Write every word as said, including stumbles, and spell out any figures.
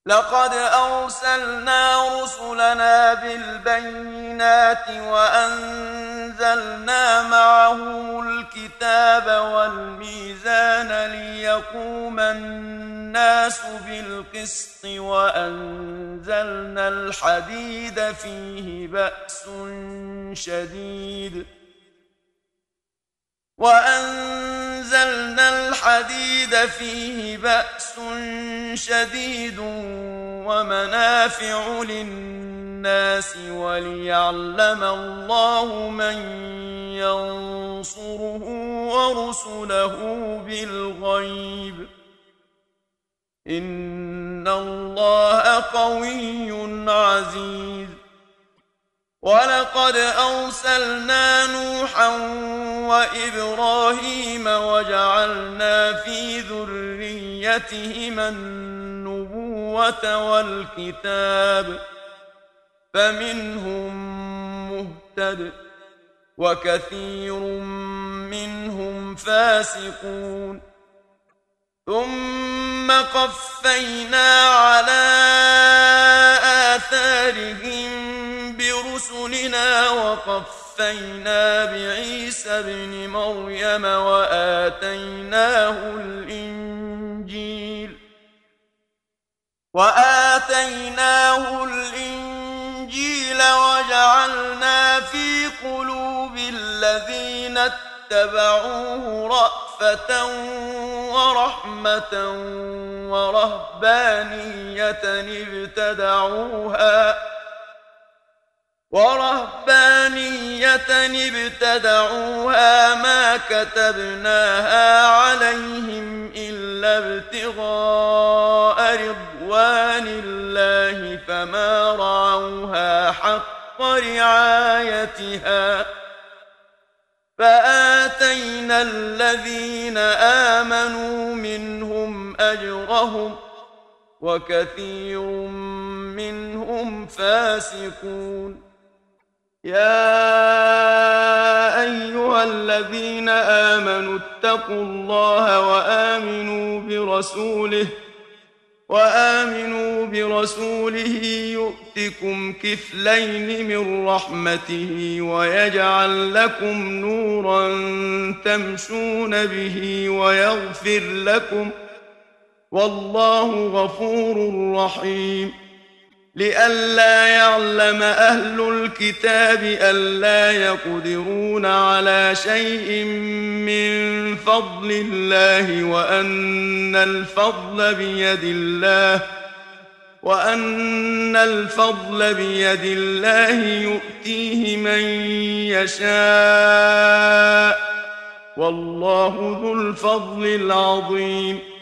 لقد أرسلنا رسلنا بالبينات وأنزلنا معهم الكتاب والميزان ليقوم الناس بالقسط وأنزلنا الحديد فيه بأس شديد وأنزلنا الحديد فيه بأس شديد ومنافع للناس وليعلم الله من ينصره ورسله بالغيب إن الله قوي عزيز ولقد أرسلنا نوحا وإبراهيم وجعلنا في ذريتهما النبوة والكتاب فمنهم مهتد وكثير منهم فاسقون ثم قفينا على آثارهم برسلنا وقفينا بعيسى ابن مريم وآتيناه الإنجيل وآتيناه الإنجيل وجعلنا في قلوب الذين اتبعوه رأفة ورحمة ورهبانية ابتدعوها ورهبانية ابتدعوها ما كتبناها عليهم إلا ابتغاء رضوان الله فما رعوها حق رعايتها فآتينا الذين آمنوا منهم أجرهم وكثير منهم فاسقون يا أيها الذين آمنوا اتقوا الله وآمنوا برسوله وآمنوا برسوله يؤتكم كفلين من رحمته ويجعل لكم نورا تمشون به ويغفر لكم والله غفور رحيم لئلا يعلم أهل الكتاب ألا يقدرون على شيء من فضل الله وأن الفضل بيد الله وأن الفضل بيد الله يؤتيه من يشاء والله ذو الفضل العظيم